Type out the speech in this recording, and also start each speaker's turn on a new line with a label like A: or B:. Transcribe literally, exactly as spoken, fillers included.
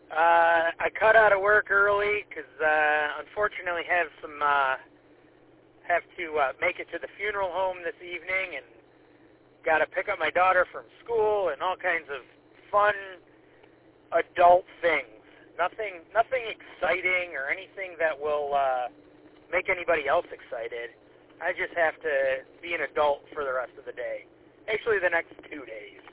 A: Uh, I cut out of work early because uh, unfortunately have some uh, have to uh, make it to the funeral home this evening, and got to pick up my daughter from school and all kinds of fun adult things. Nothing, nothing exciting or anything that will uh, make anybody else excited. I just have to be an adult for the rest of the day. Actually, the next two days.